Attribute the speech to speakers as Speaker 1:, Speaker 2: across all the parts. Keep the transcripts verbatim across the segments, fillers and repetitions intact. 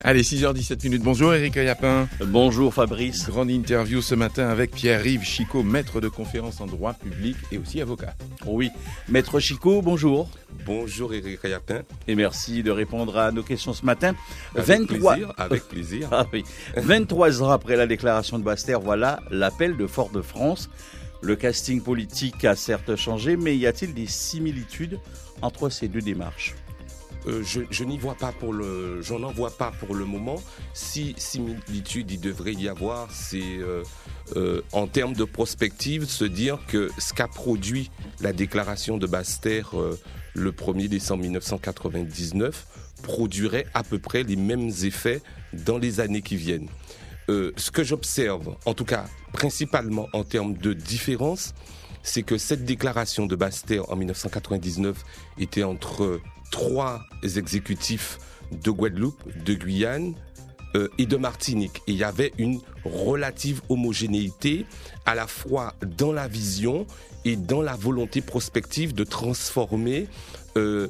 Speaker 1: Allez, six heures dix-sept minutes. Bonjour Éric Ayapin.
Speaker 2: Bonjour Fabrice.
Speaker 1: Grande interview ce matin avec Pierre-Yves Chicot, maître de conférences en droit public et aussi avocat.
Speaker 2: Oui, maître Chicot, bonjour.
Speaker 3: Bonjour Éric Ayapin.
Speaker 2: Et merci de répondre à nos questions ce matin.
Speaker 3: Avec
Speaker 2: vingt-trois
Speaker 3: plaisir, avec plaisir.
Speaker 2: Ah oui. vingt-trois ans après la déclaration de Basse-Terre, voilà l'appel de Fort-de-France. Le casting politique a certes changé, mais y a-t-il des similitudes entre ces deux démarches ?
Speaker 3: Euh, je, je n'y vois pas pour le, j'en n'en vois pas pour le moment. Si similitude il devrait y avoir, c'est euh, euh, en termes de prospective, se dire que ce qu'a produit la déclaration de Basse-Terre euh, le premier décembre mille neuf cent quatre-vingt-dix-neuf produirait à peu près les mêmes effets dans les années qui viennent. Euh, ce que j'observe, en tout cas principalement en termes de différence, c'est que cette déclaration de Basse-Terre en mille neuf cent quatre-vingt-dix-neuf était entre trois exécutifs de Guadeloupe, de Guyane euh, et de Martinique. Et il y avait une relative homogénéité à la fois dans la vision et dans la volonté prospective de transformer euh,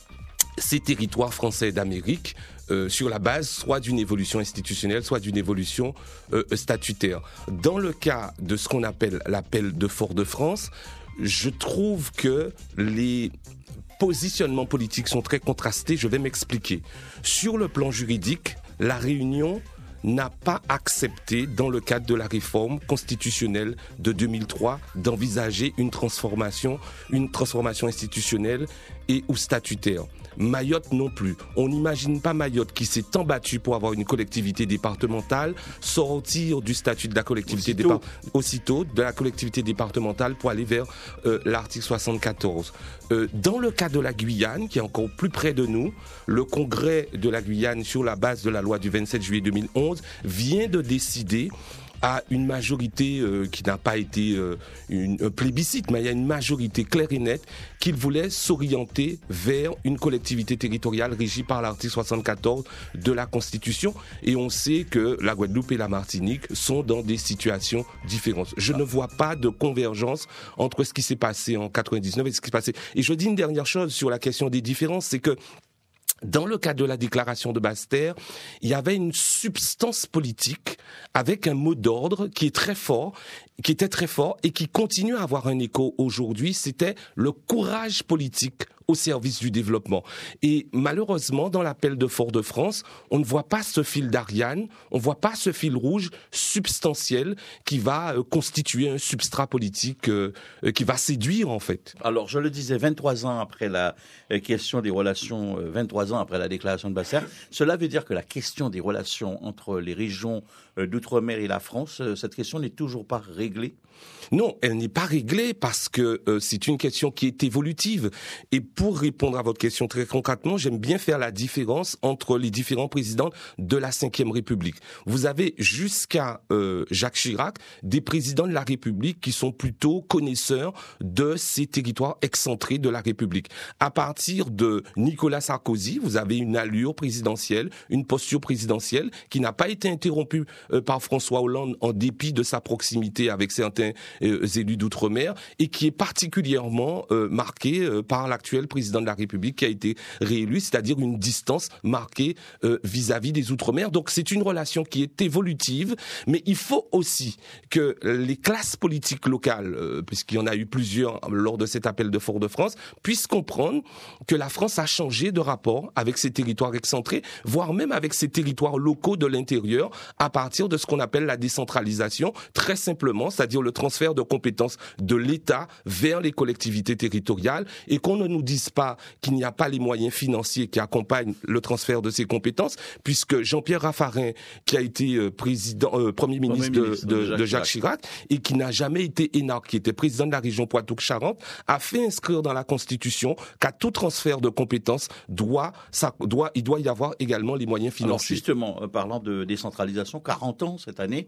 Speaker 3: ces territoires français d'Amérique Euh, sur la base soit d'une évolution institutionnelle, soit d'une évolution euh, statutaire. Dans le cas de ce qu'on appelle l'appel de Fort-de-France, je trouve que les positionnements politiques sont très contrastés. Je vais m'expliquer. Sur le plan juridique, la Réunion n'a pas accepté, dans le cadre de la réforme constitutionnelle de deux mille trois, d'envisager une transformation, une transformation institutionnelle et ou statutaire. Mayotte non plus. On n'imagine pas Mayotte qui s'est embattue pour avoir une collectivité départementale, sortir du statut de la collectivité
Speaker 2: aussitôt,
Speaker 3: départ- aussitôt de la collectivité départementale pour aller vers euh, l'article soixante-quatorze. Euh, dans le cas de la Guyane, qui est encore plus près de nous, le Congrès de la Guyane, sur la base de la loi du vingt-sept juillet deux mille onze, vient de décider à une majorité euh, qui n'a pas été euh, une, un plébiscite, mais il y a une majorité claire et nette qu'il voulait s'orienter vers une collectivité territoriale régie par l'article soixante-quatorze de la Constitution. Et on sait que la Guadeloupe et la Martinique sont dans des situations différentes. Je ne vois pas de convergence entre ce qui s'est passé en quatre-vingt-dix-neuf et ce qui s'est passé. Et je dis une dernière chose sur la question des différences, c'est que dans le cadre de la déclaration de Basse-Terre, il y avait une substance politique avec un mot d'ordre qui est très fort, qui était très fort et qui continue à avoir un écho aujourd'hui. C'était le courage politique au service du développement. Et malheureusement, dans l'appel de Fort-de-France, on ne voit pas ce fil d'Ariane, on ne voit pas ce fil rouge substantiel qui va euh, constituer un substrat politique euh, euh, qui va séduire en fait.
Speaker 2: Alors, je le disais, vingt-trois ans après la question des relations, euh, vingt-trois ans après la déclaration de Basse-Terre, cela veut dire que la question des relations entre les régions euh, d'outre-mer et la France, euh, cette question n'est toujours pas réglée ?
Speaker 3: Non, elle n'est pas réglée parce que euh, c'est une question qui est évolutive. Et pour répondre à votre question très concrètement, j'aime bien faire la différence entre les différents présidents de la cinquième République. Vous avez jusqu'à euh, Jacques Chirac des présidents de la République qui sont plutôt connaisseurs de ces territoires excentrés de la République. À partir de Nicolas Sarkozy, vous avez une allure présidentielle, une posture présidentielle qui n'a pas été interrompue euh, par François Hollande en dépit de sa proximité avec certains euh, élus d'outre-mer et qui est particulièrement euh, marqué euh, par l'actuel président de la République qui a été réélu, c'est-à-dire une distance marquée euh, vis-à-vis des outre-mer. Donc c'est une relation qui est évolutive, mais il faut aussi que les classes politiques locales, euh, puisqu'il y en a eu plusieurs lors de cet appel de Fort-de-France, puissent comprendre que la France a changé de rapport avec ses territoires excentrés, voire même avec ses territoires locaux de l'intérieur, à partir de ce qu'on appelle la décentralisation, très simplement, c'est-à-dire le transfert de compétences de l'État vers les collectivités territoriales, et qu'on ne nous dise pas qu'il n'y a pas les moyens financiers qui accompagnent le transfert de ces compétences, puisque Jean-Pierre Raffarin, qui a été président, euh, Premier ministre, Premier ministre de, de, de, Jacques, de Jacques Chirac, Chirac, et qui n'a jamais été énarque, qui était président de la région Poitou-Charentes, a fait inscrire dans la Constitution qu'à tout transfert de compétences, doit, ça, doit, il doit y avoir également les moyens financiers.
Speaker 2: Alors justement, euh, parlant de décentralisation, quarante ans cette année,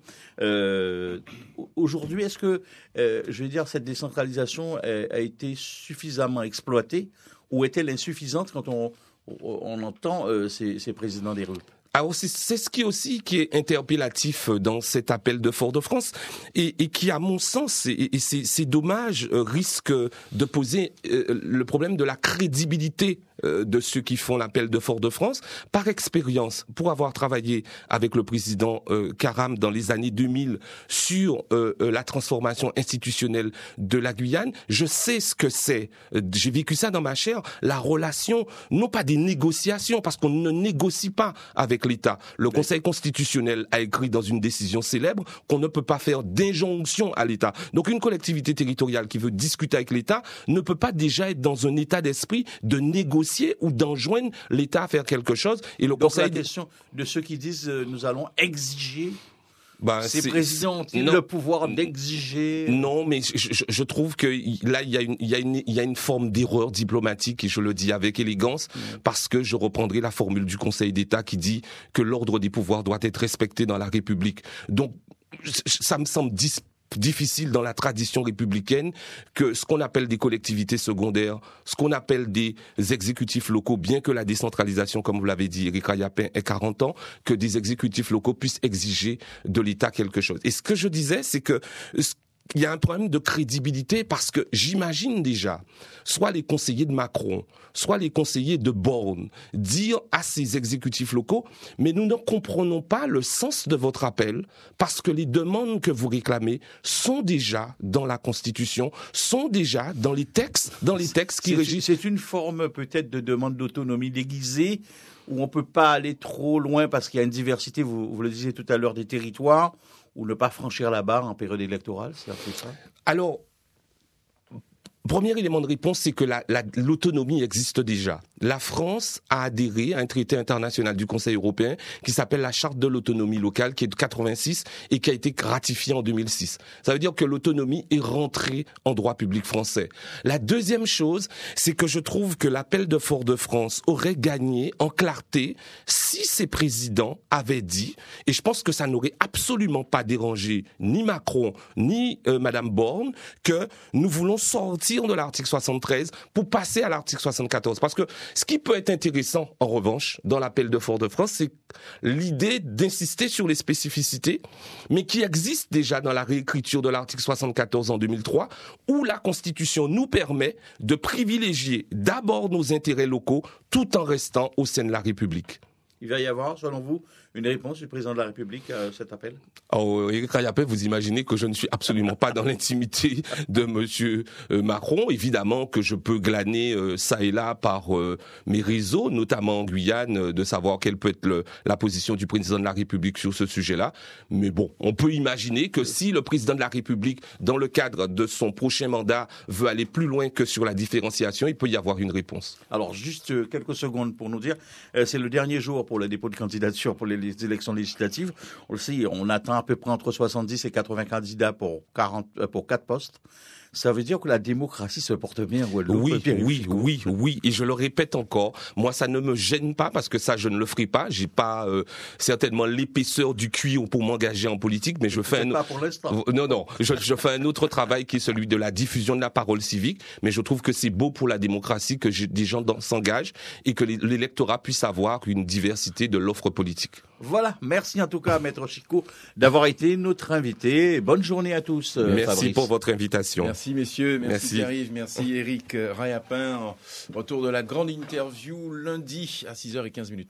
Speaker 2: euh, aujourd'hui, est-ce que, euh, je veux dire, cette décentralisation a, a été suffisamment exploitée ou est-elle insuffisante quand on, on entend euh, ces, ces présidents des rues ?
Speaker 3: Alors c'est, c'est ce qui aussi qui est interpellatif dans cet appel de Fort-de-France et, et qui, à mon sens, et, et c'est, c'est dommage, euh, risque de poser euh, le problème de la crédibilité euh, de ceux qui font l'appel de Fort-de-France. Par expérience, pour avoir travaillé avec le président euh, Karam dans les années deux mille sur euh, euh, la transformation institutionnelle de la Guyane, je sais ce que c'est. Euh, j'ai vécu ça dans ma chair, la relation, non pas des négociations, parce qu'on ne négocie pas avec l'État. Le Conseil constitutionnel a écrit dans une décision célèbre qu'on ne peut pas faire d'injonction à l'État. Donc une collectivité territoriale qui veut discuter avec l'État ne peut pas déjà être dans un état d'esprit de négocier ou d'enjoindre l'État à faire quelque chose. Et le
Speaker 2: Donc
Speaker 3: Conseil
Speaker 2: la question de ceux qui disent euh, nous allons exiger.
Speaker 3: Ben,
Speaker 2: Ces présidents ont-ils le pouvoir d'exiger?
Speaker 3: Non, mais je, je, je trouve que là, il y a une, il y a une, il y a une forme d'erreur diplomatique, et je le dis avec élégance, mmh. parce que je reprendrai la formule du Conseil d'État qui dit que l'ordre des pouvoirs doit être respecté dans la République. Donc, ça me semble dis difficile dans la tradition républicaine que ce qu'on appelle des collectivités secondaires, ce qu'on appelle des exécutifs locaux, bien que la décentralisation, comme vous l'avez dit, Éric Rayapin, ait quarante ans, que des exécutifs locaux puissent exiger de l'État quelque chose. Et ce que je disais, c'est que il y a un problème de crédibilité parce que j'imagine déjà, soit les conseillers de Macron, soit les conseillers de Borne, dire à ces exécutifs locaux, mais nous ne comprenons pas le sens de votre appel parce que les demandes que vous réclamez sont déjà dans la Constitution, sont déjà dans les textes, dans les textes qui régissent.
Speaker 2: C'est une forme peut-être de demande d'autonomie déguisée où on peut pas aller trop loin parce qu'il y a une diversité, vous, vous le disiez tout à l'heure, des territoires, ou ne pas franchir la barre en période électorale, c'est un peu ça?
Speaker 3: Alors, premier élément de réponse, c'est que la, la, l'autonomie existe déjà. La France a adhéré à un traité international du Conseil européen qui s'appelle la Charte de l'autonomie locale, qui est de quatre-vingt-six et qui a été ratifiée en deux mille six. Ça veut dire que l'autonomie est rentrée en droit public français. La deuxième chose, c'est que je trouve que l'appel de Fort-de-France aurait gagné en clarté si ces présidents avaient dit, et je pense que ça n'aurait absolument pas dérangé ni Macron ni euh, Madame Borne, que nous voulons sortir de l'article soixante-treize pour passer à l'article soixante-quatorze. Parce que ce qui peut être intéressant, en revanche, dans l'appel de Fort-de-France, c'est l'idée d'insister sur les spécificités, mais qui existe déjà dans la réécriture de l'article soixante-quatorze en deux mille trois, où la Constitution nous permet de privilégier d'abord nos intérêts locaux tout en restant au sein de la République.
Speaker 2: Il va y avoir, selon vous, une réponse du président de la République à cet appel?
Speaker 3: Oh, Éric Rayapin, vous imaginez que je ne suis absolument pas dans l'intimité de Monsieur Macron. Évidemment que je peux glaner euh, ça et là par euh, mes réseaux, notamment en Guyane, euh, de savoir quelle peut être le, la position du président de la République sur ce sujet-là. Mais bon, on peut imaginer que si le président de la République, dans le cadre de son prochain mandat, veut aller plus loin que sur la différenciation, il peut y avoir une réponse.
Speaker 2: Alors, juste euh, quelques secondes pour nous dire, euh, c'est le dernier jour pour le dépôt de candidature pour les les élections législatives. On le sait, on attend à peu près entre soixante-dix et quatre-vingts candidats pour quarante, pour quatre postes. Ça veut dire que la démocratie se porte bien.
Speaker 3: Oui, oui, oui, oui. Et je le répète encore, moi, ça ne me gêne pas parce que ça, je ne le ferai pas. J'ai pas euh, certainement l'épaisseur du cuir pour m'engager en politique, mais je fais un.
Speaker 2: Pas pour l'instant.
Speaker 3: Non, non. Je, je fais un autre travail qui est celui de la diffusion de la parole civique. Mais je trouve que c'est beau pour la démocratie que des gens s'engagent et que l'électorat puisse avoir une diversité de l'offre politique.
Speaker 2: Voilà. Merci en tout cas, Maître Chicot, d'avoir été notre invité. Bonne journée à tous.
Speaker 3: Merci
Speaker 2: Fabrice.
Speaker 3: pour votre invitation.
Speaker 1: Merci messieurs, merci,
Speaker 3: Merci.
Speaker 1: Pierre-Yves, merci Éric Rayapin. Retour de la grande interview lundi à six heures quinze.